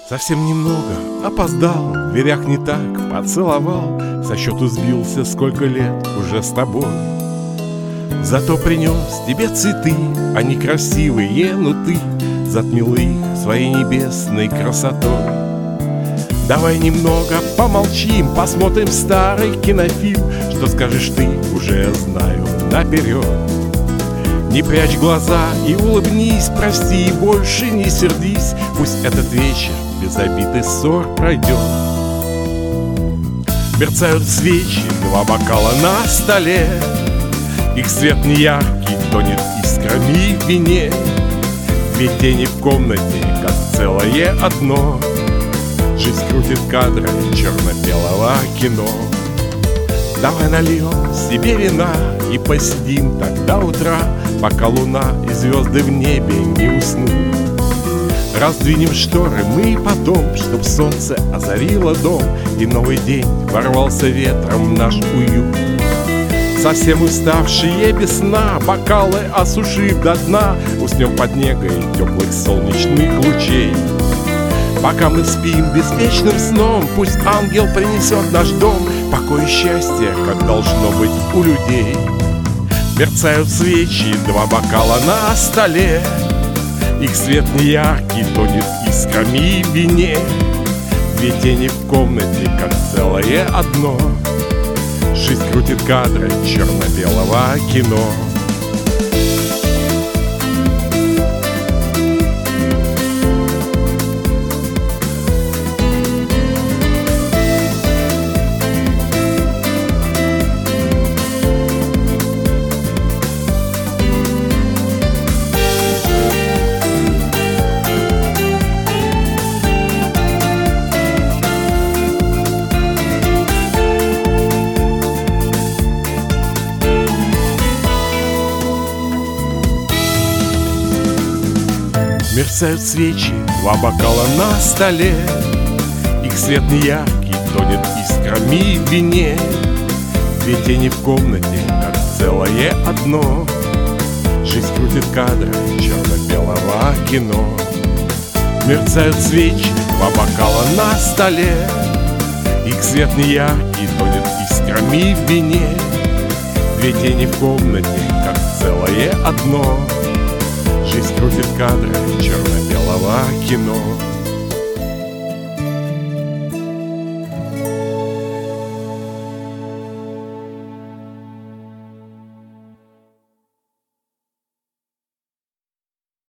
Совсем немного опоздал, в дверях не так поцеловал, со счету сбился, сколько лет уже с тобой. Зато принес тебе цветы, они красивые, но ты затмил их своей небесной красотой. Давай немного помолчим, посмотрим старый кинофильм. Что скажешь ты, уже знаю наперед. Не прячь глаза и улыбнись, прости и больше не сердись. Пусть этот вечер без обид и ссор пройдет. Мерцают свечи, 2 бокала на столе. Их свет неяркий тонет искрами в вине. 2 тени в комнате, как целое одно. Жизнь крутит кадры черно-белого кино. Давай нальем себе вина и посидим так до утра, пока луна и звезды в небе не уснут. Раздвинем шторы мы и потом, чтоб солнце озарило дом, и новый день ворвался ветром в наш уют. Совсем уставшие без сна, бокалы осушив до дна, уснем под негой теплых солнечных лучей. Пока мы спим беспечным сном, пусть ангел принесет наш дом покой и счастье, как должно быть у людей. Мерцают свечи, 2 бокала на столе. Их свет неяркий тонет искрами в вине. 2 тени в комнате, как целое одно. Жизнь крутит кадры черно-белого кино. Мерцают свечи, 2 бокала на столе. Их свет неяркий тонет искрами в вине. 2 тени в комнате, как целое одно. Жизнь крутит кадры черно-белого кино. Мерцают свечи, 2 бокала на столе. Их свет неяркий тонет искрами в вине. 2 тени в комнате, как целое одно. Жизнь крутит кадры черно-белого кино.